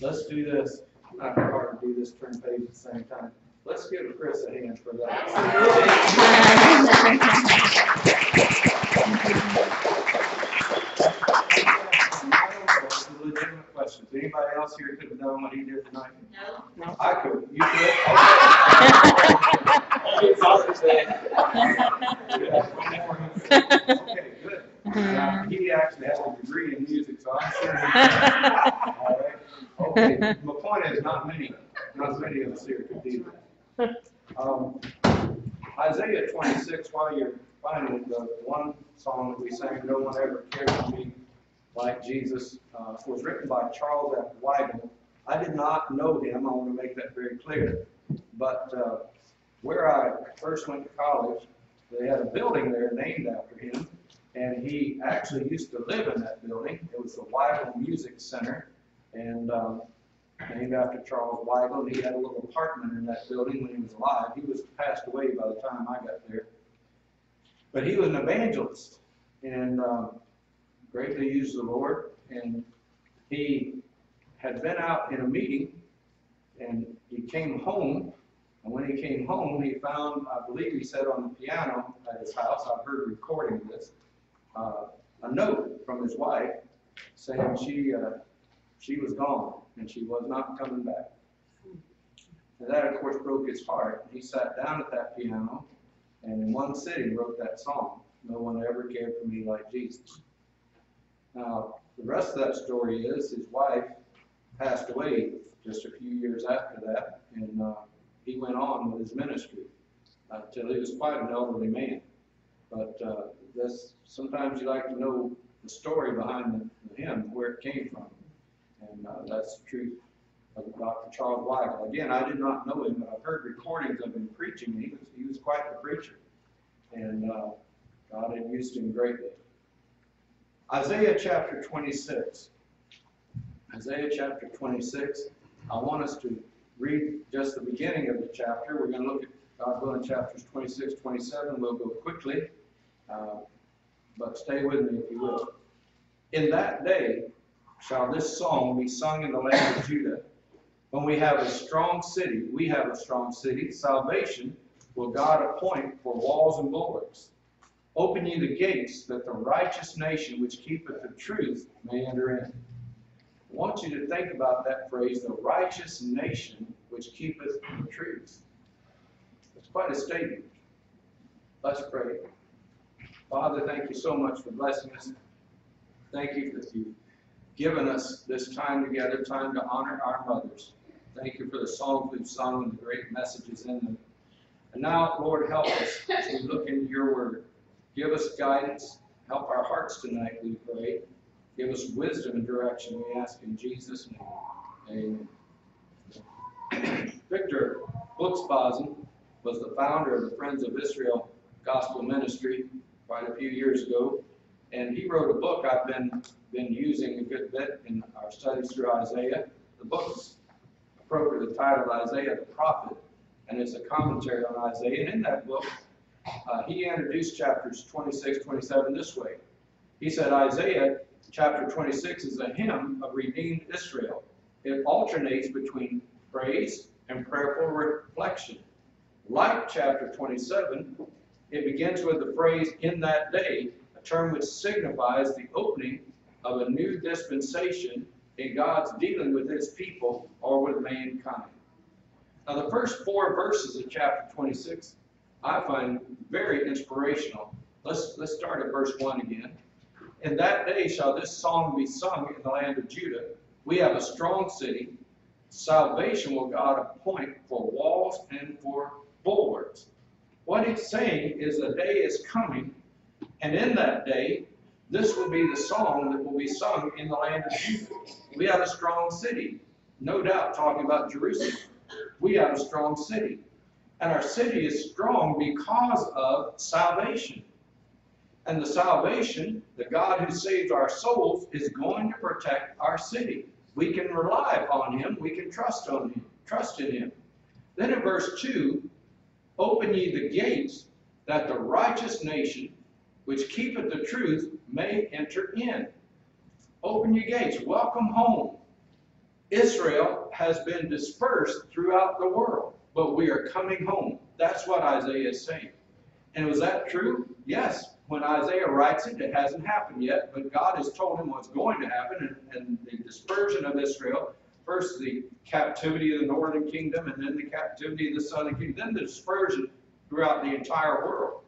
Let's do this. Not hard to do this turn page at the same time. Let's give Chris a hand for that. Legitimate questions. Anybody else here could have done what he did tonight? No. I could. You could? Okay, good. Now, he actually has a degree in music, so I'm sure. All right. Okay. My point is, not many of us here could do that. Isaiah 26, while you're finding it, the one song that we sang, "No One Ever Cared for Me Like Jesus," was written by Charles F. Weigel. I did not know him. I want to make that very clear. But where I first went to college, they had a building there named after him, and he actually used to live in that building. It was the Weigel Music Center, and named after Charles Weigel. He had a little apartment in that building when he was alive. He was passed away by the time I got there. But he was an evangelist, and greatly used the Lord, and he had been out in a meeting, and he came home, and when he came home, he found, I believe he said on the piano at his house, I've heard recording of this, a note from his wife saying she was gone, and she was not coming back. And that, of course, broke his heart. He sat down at that piano, and in one sitting wrote that song, "No One Ever Cared for Me Like Jesus." Now, the rest of that story is his wife passed away just a few years after that, and he went on with his ministry until he was quite an elderly man. But sometimes you like to know the story behind the hymn, where it came from, and that's the truth of Dr. Charles Weigel. Again, I did not know him, but I've heard recordings of him preaching. He was quite the preacher, and God had used him greatly. Isaiah chapter 26. Isaiah chapter 26. I want us to read just the beginning of the chapter. We're going to look at, God willing, chapters 26, 27. We'll go quickly, but stay with me if you will. "In that day shall this song be sung in the land of Judah. When we have a strong city, salvation will God appoint for walls and bulwarks. Open ye the gates, that the righteous nation which keepeth the truth may enter in." I want you to think about that phrase, the righteous nation which keepeth the truth. It's quite a statement. Let's pray. Father, thank you so much for blessing us. Thank you that you've given us this time together, time to honor our mothers. Thank you for the songs we've sung and the great messages in them. And now, Lord, help us as we look into your word. Give us guidance. Help our hearts tonight, we pray. Give us wisdom and direction, we ask in Jesus' name. Amen. Victor Buxbazen was the founder of the Friends of Israel Gospel Ministry quite a few years ago, and he wrote a book I've been using a good bit in our studies through Isaiah. The book's appropriately titled Isaiah the Prophet, and it's a commentary on Isaiah. And in that book, he introduced chapters 26, 27 this way. He said, Isaiah chapter 26 is a hymn of redeemed Israel. It alternates between praise and prayerful reflection. Like chapter 27, it begins with the phrase, "in that day," a term which signifies the opening of a new dispensation in God's dealing with his people or with mankind. Now, the first 4 verses of chapter 26 I find very inspirational. Let's start at verse 1 again. "In that day shall this song be sung in the land of Judah. We have a strong city. Salvation will God appoint for walls and for bulwarks." What it's saying is a day is coming, and in that day, this will be the song that will be sung in the land of Judah. We have a strong city. No doubt talking about Jerusalem. We have a strong city. And our city is strong because of salvation. And the salvation, the God who saves our souls, is going to protect our city. We can rely upon him. We can trust in him. Then in verse 2, "Open ye the gates, that the righteous nation, which keepeth the truth, may enter in." Open your gates. Welcome home. Israel has been dispersed throughout the world, but we are coming home. That's what Isaiah is saying. And was that true? Yes. When Isaiah writes it, it hasn't happened yet, but God has told him what's going to happen, and the dispersion of Israel, first the captivity of the northern kingdom, and then the captivity of the southern kingdom, then the dispersion throughout the entire world.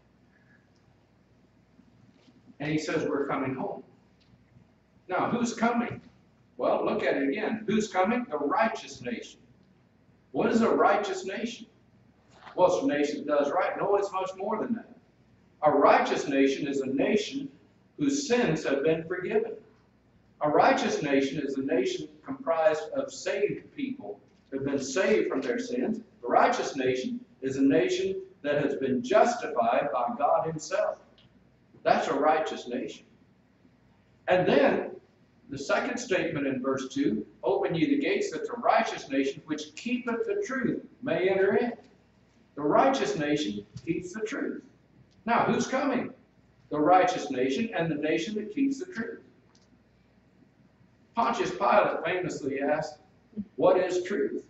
And he says we're coming home. Now, who's coming? Well, look at it again. Who's coming? The righteous nation. What is a righteous nation? Well, it's a nation that does right. No, it's much more than that. A righteous nation is a nation whose sins have been forgiven. A righteous nation is a nation comprised of saved people who have been saved from their sins. A righteous nation is a nation that has been justified by God himself. That's a righteous nation. And then, the second statement in verse 2, open ye the gates that the righteous nation which keepeth the truth may enter in. The righteous nation keeps the truth. Now, who's coming? The righteous nation and the nation that keeps the truth. Pontius Pilate famously asked, what is truth?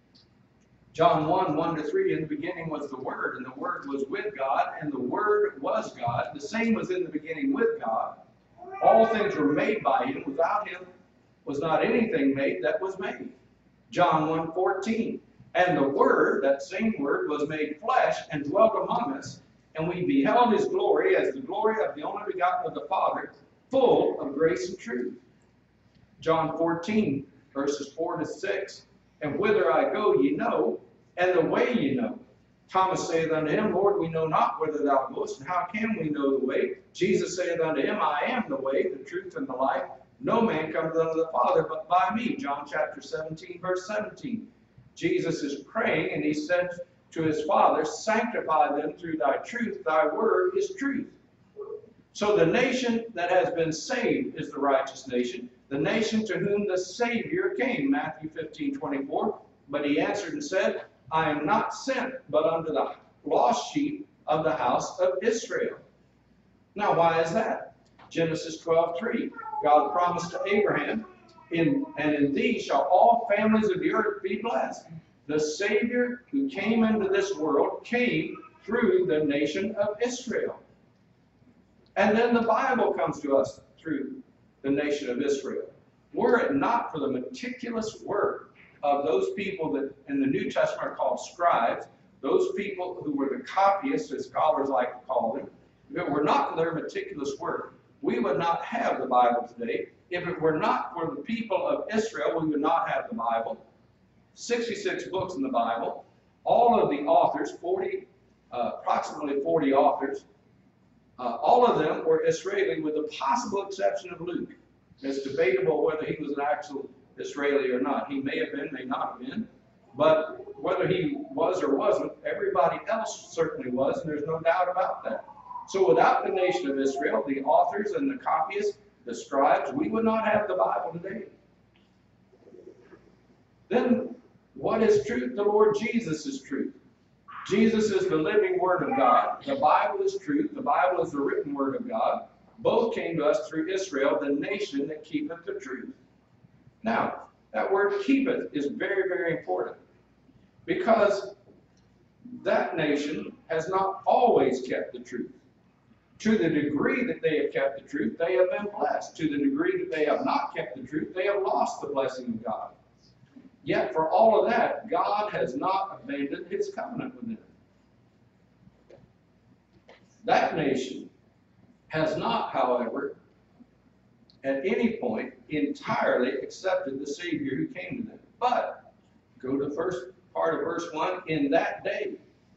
John 1, 1-3, in the beginning was the Word, and the Word was with God, and the Word was God. The same was in the beginning with God. All things were made by him. Without him was not anything made that was made. John 1:14. And the Word, that same Word, was made flesh and dwelt among us, and we beheld his glory as the glory of the only begotten of the Father, full of grace and truth. John 14, verses 4-6. And whither I go ye know, and the way ye know. Thomas saith unto him, Lord, we know not whither thou goest, and how can we know the way? Jesus saith unto him, I am the way, the truth, and the life. No man cometh unto the Father but by me. John chapter 17, verse 17. Jesus is praying, and he said to his Father, sanctify them through thy truth. Thy word is truth. So the nation that has been saved is the righteous nation, the nation to whom the Savior came. Matthew 15:24. But he answered and said, I am not sent but unto the lost sheep of the house of Israel. Now, why is that? Genesis 12:3. God promised to Abraham, and in thee shall all families of the earth be blessed. The Savior who came into this world came through the nation of Israel. And then the Bible comes to us through the nation of Israel. Were it not for the meticulous work of those people that in the New Testament are called scribes, those people who were the copyists, as scholars like to call them, if it were not for their meticulous work, we would not have the Bible today. If it were not for the people of Israel, we would not have the Bible. 66 books in the Bible. All of the authors, approximately 40 authors, all of them were Israeli with the possible exception of Luke. It's debatable whether he was an actual Israeli or not. He may have been, may not have been. But whether he was or wasn't, everybody else certainly was, and there's no doubt about that. So without the nation of Israel, the authors and the copyists, the scribes, we would not have the Bible today. Then, what is truth? The Lord Jesus is truth. Jesus is the living Word of God. The Bible is truth. The Bible is the written Word of God. Both came to us through Israel, the nation that keepeth the truth. Now, that word keepeth is very, very important, because that nation has not always kept the truth. To the degree that they have kept the truth, they have been blessed. To the degree that they have not kept the truth, they have lost the blessing of God. Yet for all of that, God has not abandoned his covenant with them. That nation has not, however, at any point entirely accepted the Savior who came to them. But, go to the first part of verse 1, in that day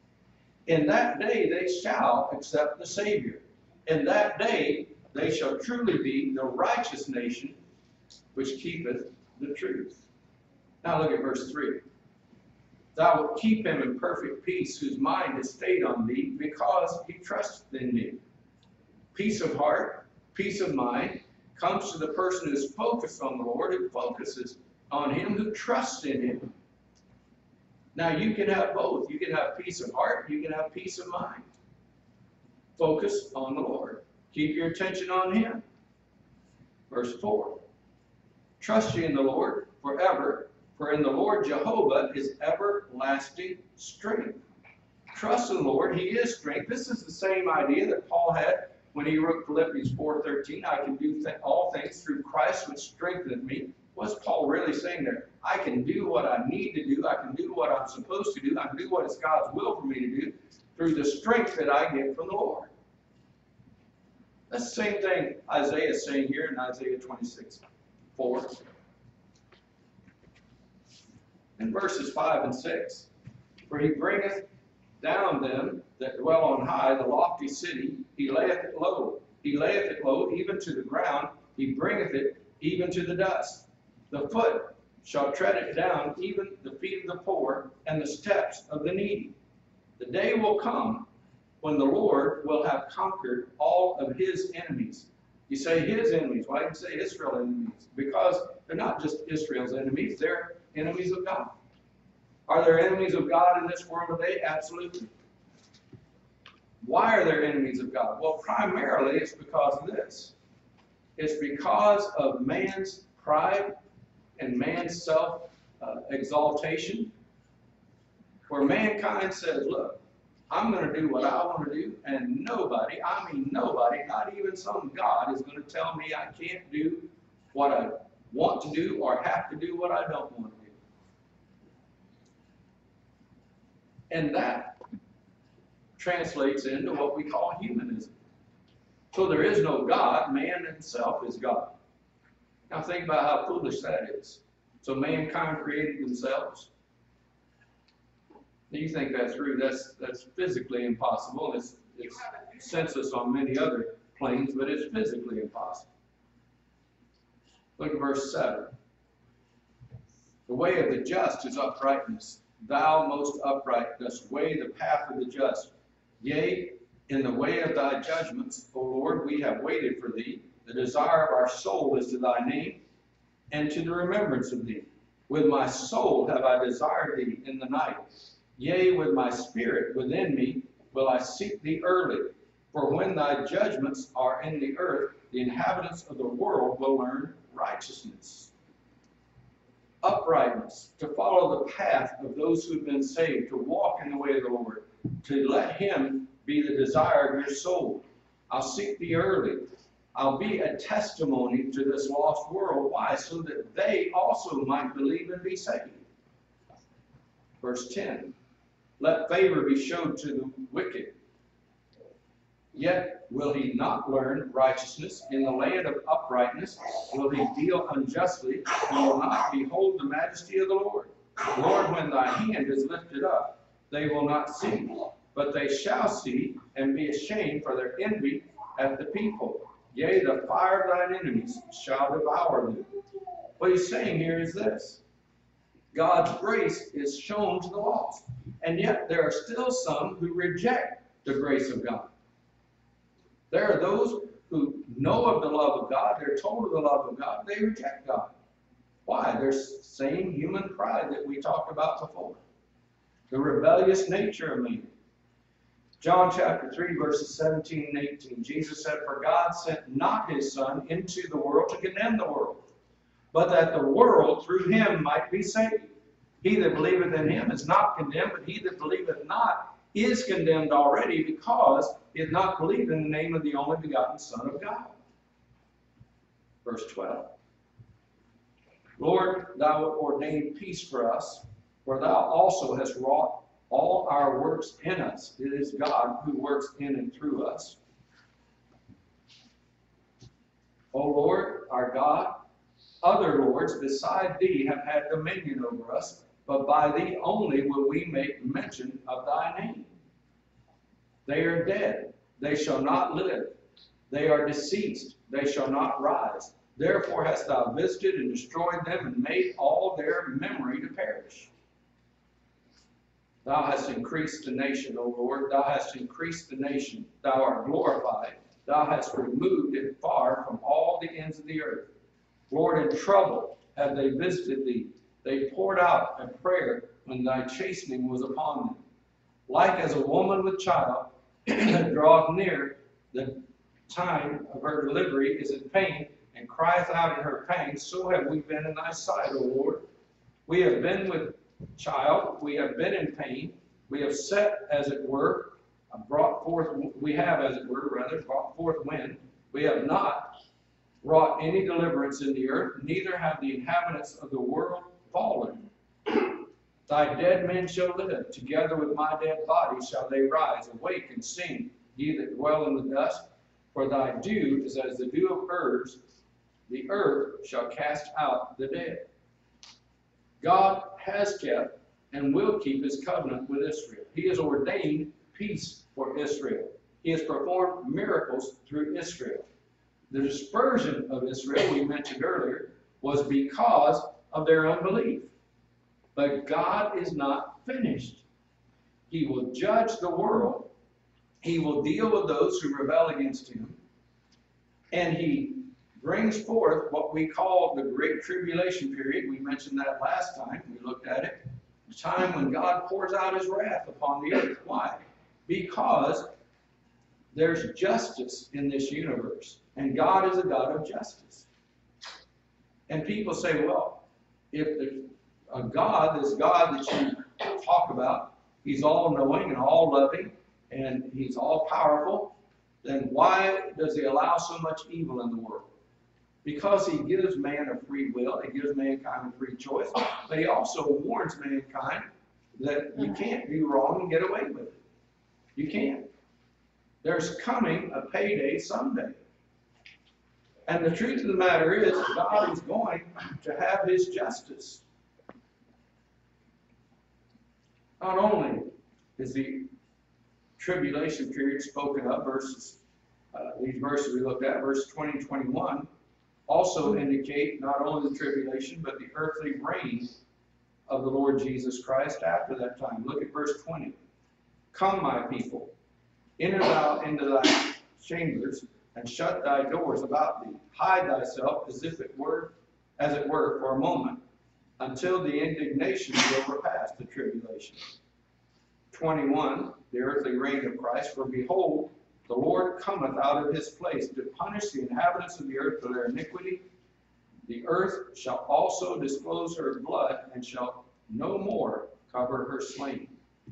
they shall accept the Savior. In that day they shall truly be the righteous nation which keepeth the truth. Now look at verse 3. Thou wilt keep him in perfect peace, whose mind is stayed on thee, because he trusts in thee. Peace of heart, peace of mind, comes to the person who is focused on the Lord, who focuses on him, who trusts in him. Now you can have both. You can have peace of heart, you can have peace of mind. Focus on the Lord. Keep your attention on him. Verse 4. Trust ye in the Lord forever, for in the Lord Jehovah is everlasting strength. Trust in the Lord, he is strength. This is the same idea that Paul had when he wrote Philippians 4:13. I can do all things through Christ which strengtheneth me. What's Paul really saying there? I can do what I need to do. I can do what I'm supposed to do. I can do what is God's will for me to do through the strength that I get from the Lord. That's the same thing Isaiah is saying here in Isaiah 26:4. In verses 5 and 6. For he bringeth down them that dwell on high, the lofty city, he layeth it low. He layeth it low, even to the ground. He bringeth it even to the dust. The foot shall tread it down, even the feet of the poor, and the steps of the needy. The day will come when the Lord will have conquered all of his enemies. You say his enemies. Why do you say Israel's enemies? Because they're not just Israel's enemies, they're enemies of God. Are there enemies of God in this world today? Absolutely. Why are there enemies of God? Well, primarily it's because of this. It's because of man's pride and man's self-exaltation, where mankind says, look, I'm going to do what I want to do, and nobody, I mean nobody, not even some God, is going to tell me I can't do what I want to do or have to do what I don't want to do. And that translates into what we call humanism. So there is no God, man himself is God. Now think about how foolish that is. So mankind created themselves. You think that's true? That's physically impossible. It's senseless on many other planes, but it's physically impossible. Look at verse 7. The way of the just is uprightness. Thou most upright dost weigh the path of the just. Yea, in the way of thy judgments, O Lord, we have waited for thee. The desire of our soul is to thy name, and to the remembrance of thee. With my soul have I desired thee in the night. Yea, with my spirit within me will I seek thee early. For when thy judgments are in the earth, the inhabitants of the world will learn righteousness. Uprightness, to follow the path of those who have been saved, to walk in the way of the Lord, to let him be the desire of your soul. I'll seek thee early. I'll be a testimony to this lost world. Why? So that they also might believe and be saved. Verse 10. Let favor be showed to the wicked. Yet will he not learn righteousness. In the land of uprightness will he deal unjustly. He will not behold the majesty of the Lord. Lord, when thy hand is lifted up, they will not see, but they shall see and be ashamed for their envy at the people. Yea, the fire of thine enemies shall devour them. What he's saying here is this. God's grace is shown to the lost. And yet there are still some who reject the grace of God. There are those who know of the love of God, they're told of the love of God, they reject God. Why? There's the same human pride that we talked about before. The rebellious nature of man. John chapter 3, verses 17 and 18. Jesus said, for God sent not his Son into the world to condemn the world, but that the world through him might be saved. He that believeth in him is not condemned, but he that believeth not is condemned already, because he hath not believed in the name of the only begotten Son of God. Verse 12. Lord, thou hast ordained peace for us, for thou also hast wrought all our works in us. It is God who works in and through us. O Lord, our God, other lords beside thee have had dominion over us, but by thee only will we make mention of thy name. They are dead, they shall not live. They are deceased, they shall not rise. Therefore hast thou visited and destroyed them, and made all their memory to perish. Thou hast increased the nation, O Lord. Thou hast increased the nation. Thou art glorified. Thou hast removed it far from all the ends of the earth. Lord, in trouble have they visited thee. They poured out a prayer when thy chastening was upon them. Like as a woman with child that draweth near the time of her delivery is in pain, and crieth out in her pangs, so have we been in thy sight, O Lord. We have been with child, we have been in pain, we have set, as it were, brought forth wind. We have not wrought any deliverance in the earth, neither have the inhabitants of the world fallen. Thy dead men shall live, together with my dead body shall they rise. Awake and sing, ye that dwell in the dust, for thy dew is as the dew of herbs, the earth shall cast out the dead. God has kept and will keep his covenant with Israel. He has ordained peace for Israel. He has performed miracles through Israel. The dispersion of Israel, we mentioned earlier, was because of their unbelief. But God is not finished. He will judge the world. He will deal with those who rebel against him. And he brings forth what we call the Great Tribulation period. We mentioned that last time. We looked at it. The time when God pours out his wrath upon the earth. Why? Because there's justice in this universe. And God is a God of justice. And people say, well, if this God that you talk about, he's all-knowing and all-loving, and he's all-powerful, then why does he allow so much evil in the world? Because he gives man a free will, he gives mankind a free choice, but he also warns mankind that you can't do wrong and get away with it. You can't. There's coming a payday someday. And the truth of the matter is, God is going to have his justice. Not only is the tribulation period spoken of, these verses we looked at, verse 20 and 21, also indicate not only the tribulation, but the earthly reign of the Lord Jesus Christ after that time. Look at verse 20. Come, my people, enter thou into thy chambers, and shut thy doors about thee. Hide thyself as it were, for a moment, until the indignation be overpast, the tribulation. 21, the earthly reign of Christ. For behold, the Lord cometh out of his place to punish the inhabitants of the earth for their iniquity. The earth shall also disclose her blood, and shall no more cover her slain.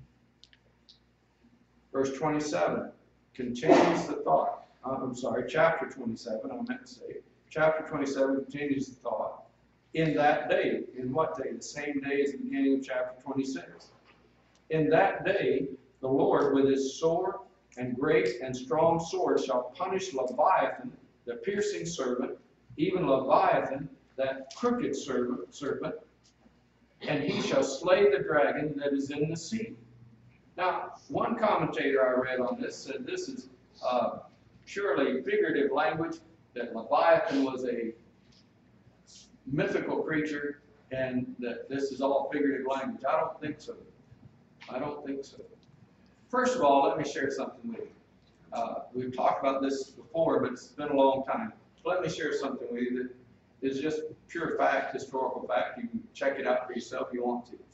Verse 27 continues the thought. Chapter 27, I meant to say. Chapter 27 continues the thought. In that day, in what day? The same day as the beginning of chapter 26. In that day, the Lord with his sword and great and strong sword shall punish Leviathan, the piercing serpent, even Leviathan, that crooked serpent, and he shall slay the dragon that is in the sea. Now, one commentator I read on this said this is purely figurative language, that Leviathan was a mythical creature, and that this is all figurative language. I don't think so. I don't think so. First of all, let me share something with you. We've talked about this before, but it's been a long time. Let me share something with you that is just pure fact, historical fact. You can check it out for yourself if you want to.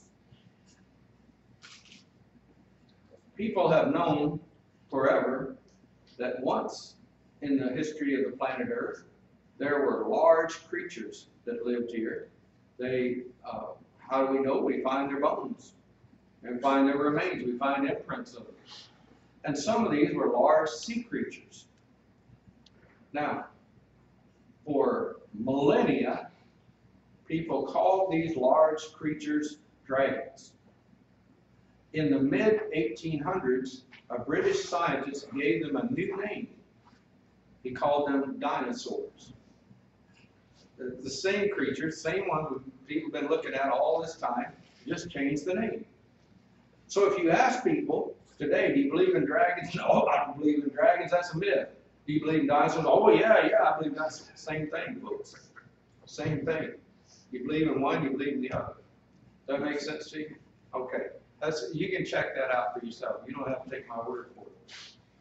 People have known forever that once in the history of the planet Earth, there were large creatures that lived here. They, how do we know? We find their bones. We find their remains. We find imprints of them. And some of these were large sea creatures. Now, for millennia, people called these large creatures dragons. In the mid-1800s, a British scientist gave them a new name. He called them dinosaurs. The same creatures, same ones people have been looking at all this time, just changed the name. So if you ask people today, do you believe in dragons? No, I don't believe in dragons. That's a myth. Do you believe in dinosaurs? Oh, yeah, I believe that's the same thing, folks. Same thing. You believe in one, you believe in the other. Does that make sense to you? Okay. You can check that out for yourself. You don't have to take my word for it.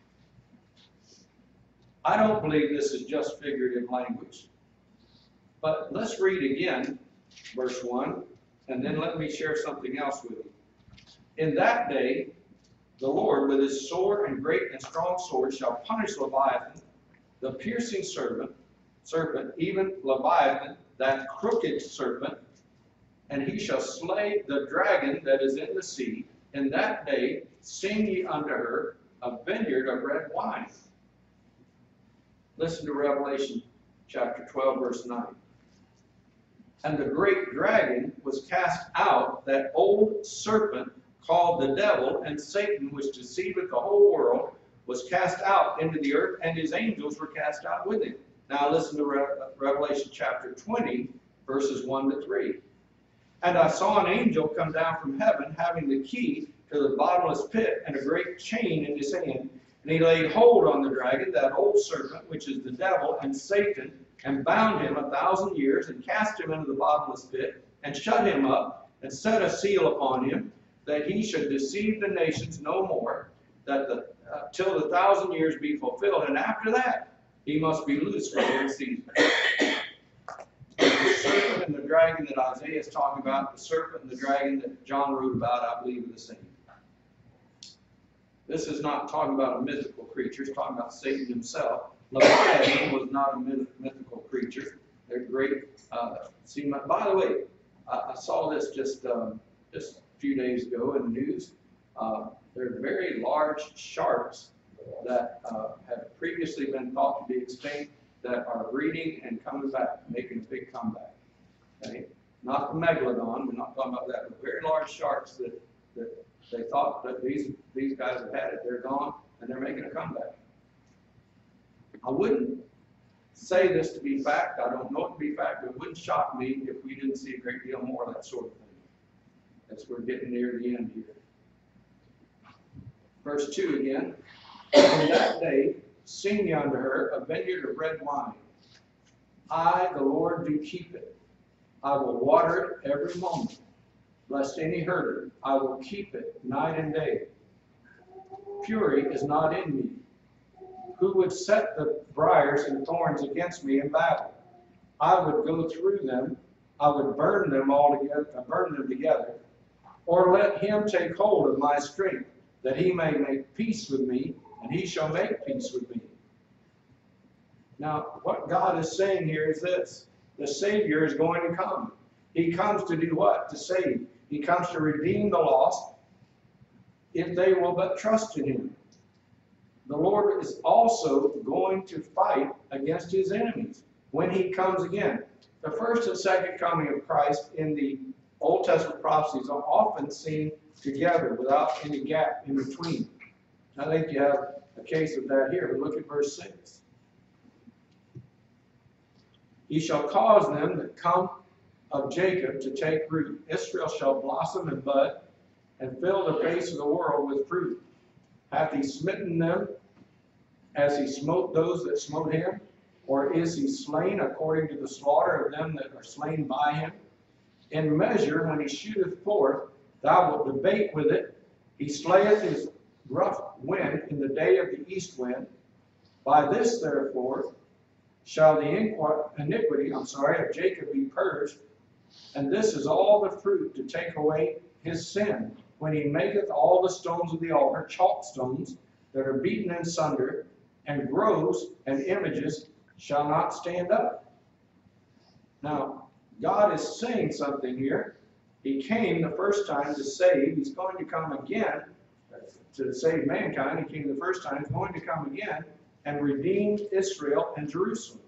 I don't believe this is just figurative language. But let's read again, verse 1, and then let me share something else with you. In that day, the Lord with his sword and great and strong sword shall punish Leviathan, the piercing serpent, serpent, even Leviathan, that crooked serpent, and he shall slay the dragon that is in the sea. In that day sing ye unto her a vineyard of red wine. Listen to Revelation chapter 12, verse 9. And the great dragon was cast out, that old serpent called the devil and Satan, which deceiveth the whole world, was cast out into the earth, and his angels were cast out with him. Now listen to Revelation chapter 20, verses 1 to 3. And I saw an angel come down from heaven, having the key to the bottomless pit and a great chain in his hand. And he laid hold on the dragon, that old serpent, which is the devil and Satan, and bound him 1,000 years, and cast him into the bottomless pit, and shut him up, and set a seal upon him, that he should deceive the nations no more, that till the 1,000 years be fulfilled. And after that, he must be loosed for one season. The serpent and the dragon that Isaiah is talking about, the serpent and the dragon that John wrote about, I believe, are the same. This is not talking about a mythical creature. It's talking about Satan himself. Leviathan was not a mythical creature. They're great. By the way, I saw this just a few days ago in the news. They're very large sharks that have previously been thought to be extinct that are breeding and coming back, making a big comeback. Okay? Not the megalodon, we're not talking about that, but very large sharks that they thought that these guys have had it, they're gone, and they're making a comeback. I wouldn't say this to be fact, I don't know it to be fact, but it wouldn't shock me if we didn't see a great deal more of that sort of thing. As we're getting near the end here. Verse 2 again. On that day, sing ye unto her a vineyard of red wine. I, the Lord, do keep it. I will water it every moment, lest any hurt it. I will keep it night and day. Fury is not in me. Who would set the briars and thorns against me in battle? I would go through them. I would burn them together. Or let him take hold of my strength, that he may make peace with me, and he shall make peace with me. Now, what God is saying here is this. The Savior is going to come. He comes to do what? To save. He comes to redeem the lost if they will but trust in him. The Lord is also going to fight against his enemies when he comes again. The first and second coming of Christ in the Old Testament prophecies are often seen together without any gap in between. I think you have a case of that here. But look at verse 6. He shall cause them that come of Jacob to take root. Israel shall blossom and bud, and fill the face of the world with fruit. Hath he smitten them as he smote those that smote him? Or is he slain according to the slaughter of them that are slain by him? In measure, when he shooteth forth, thou wilt debate with it. He slayeth his rough wind in the day of the east wind. By this, therefore, shall the iniquity of Jacob be purged, and this is all the fruit to take away his sin, when he maketh all the stones of the altar chalk stones that are beaten in sunder, and groves and images shall not stand up. Now, God is saying something here. He came the first time to save. He's going to come again to save mankind. He came the first time. He's going to come again and redeem Israel and Jerusalem.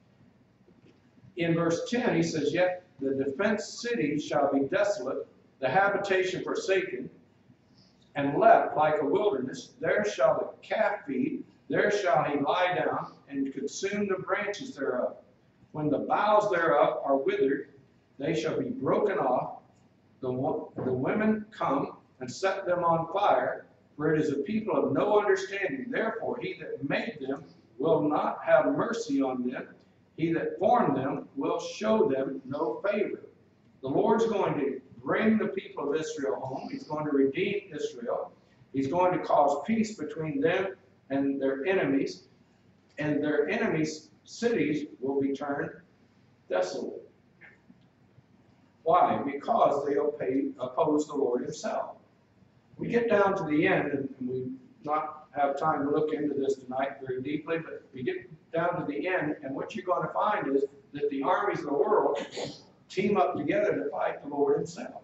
In verse 10, he says, Yet the defenced city shall be desolate, the habitation forsaken, and left like a wilderness. There shall the calf feed, there shall he lie down, and consume the branches thereof. When the boughs thereof are withered, they shall be broken off. The women come and set them on fire, for it is a people of no understanding. Therefore he that made them will not have mercy on them. He that formed them will show them no favor. The Lord's going to bring the people of Israel home. He's going to redeem Israel. He's going to cause peace between them and their enemies. And their enemies' cities will be turned desolate. Why? Because they oppose the Lord himself. We get down to the end, and we not have time to look into this tonight very deeply, but we get down to the end, and what you're going to find is that the armies of the world team up together to fight the Lord himself.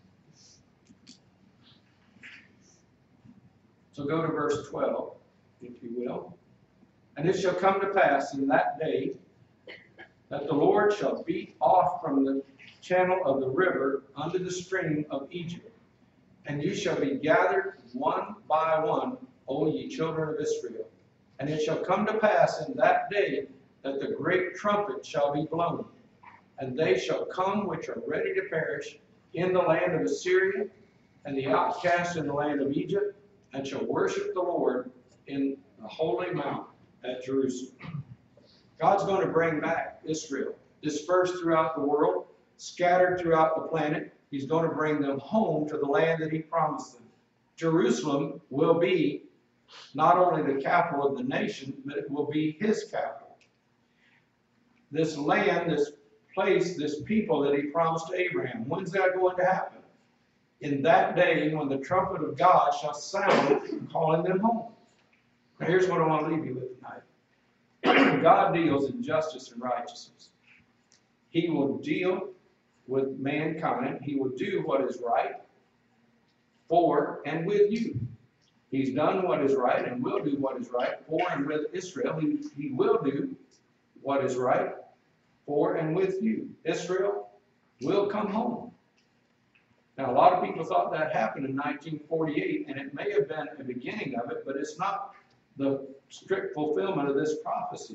So go to verse 12, if you will. And it shall come to pass in that day that the Lord shall beat off from the channel of the river unto the stream of Egypt, and you shall be gathered one by one, O ye children of Israel. And it shall come to pass in that day that the great trumpet shall be blown, and they shall come which are ready to perish in the land of Assyria, and the outcast in the land of Egypt, and shall worship the Lord in the holy mount at Jerusalem. God's going to bring back Israel, dispersed throughout the world, scattered throughout the planet. He's going to bring them home to the land that he promised them. Jerusalem will be not only the capital of the nation, but it will be his capital. This land, this place, this people that he promised to Abraham. When's that going to happen? In that day when the trumpet of God shall sound, calling them home. Now here's what I want to leave you with tonight. God deals in justice and righteousness. He will deal with mankind. He will do what is right for and with you. He's done what is right and will do what is right for and with Israel. He will do what is right for and with you. Israel will come home. Now, a lot of people thought that happened in 1948, and it may have been the beginning of it, but it's not the strict fulfillment of this prophecy.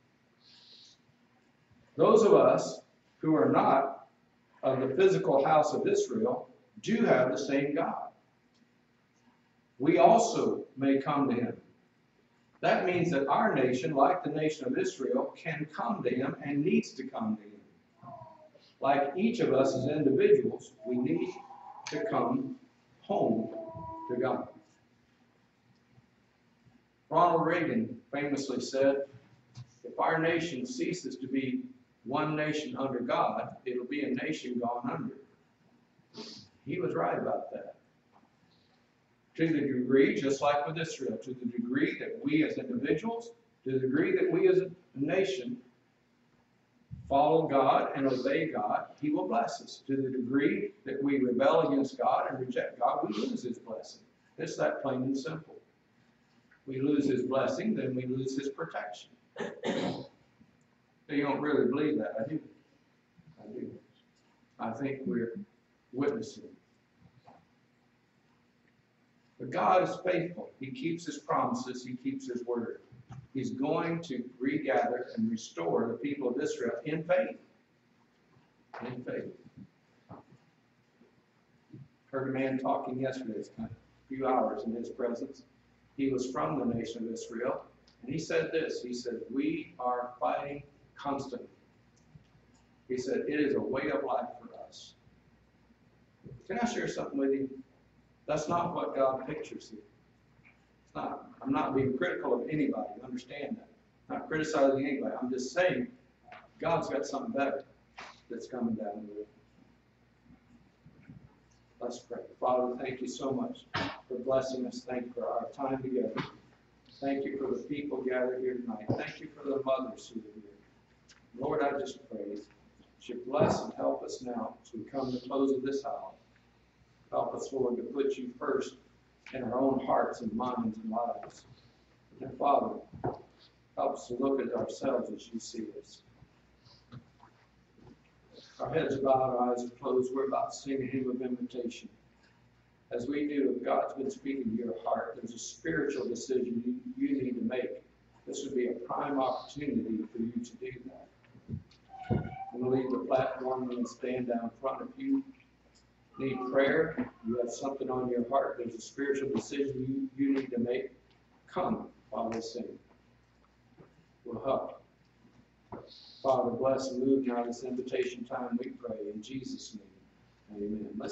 Those of us who are not of the physical house of Israel do have the same God. We also may come to him. That means that our nation, like the nation of Israel, can come to him and needs to come to him. Like each of us as individuals, we need to come home to God. Ronald Reagan famously said, if our nation ceases to be one nation under God, it'll be a nation gone under. He was right about that. To the degree, just like with Israel, to the degree that we as individuals, to the degree that we as a nation follow God and obey God, he will bless us. To the degree that we rebel against God and reject God, we lose his blessing. It's that plain and simple. We lose his blessing, then we lose his protection. You don't really believe that, I do. I do. I think we're witnessing. But God is faithful. He keeps his promises. He keeps his word. He's going to regather and restore the people of Israel in faith. In faith. Heard a man talking yesterday, a few hours in his presence. He was from the nation of Israel, and he said this. He said, we are fighting constantly. He said, it is a way of life for us. Can I share something with you? That's not what God pictures here. It's not. I'm not being critical of anybody. Understand that. I'm not criticizing anybody. I'm just saying God's got something better that's coming down the road. Let's pray. Father, thank you so much for blessing us. Thank you for our time together. Thank you for the people gathered here tonight. Thank you for the mothers who are here. Lord, I just pray that you bless and help us now as we come to the close of this hour. Help us, Lord, to put you first in our own hearts and minds and lives. And Father, help us to look at ourselves as you see us. Our heads are bowed, our eyes are closed. We're about to sing a hymn of invitation. As we do, if God's been speaking to your heart, there's a spiritual decision you need to make. This would be a prime opportunity for you to do that. I'm going to leave the platform and stand down front. If you need prayer, you have something on your heart, there's a spiritual decision you need to make, come while we sing. We'll help. Father, bless and move now this invitation time, we pray. In Jesus' name, amen.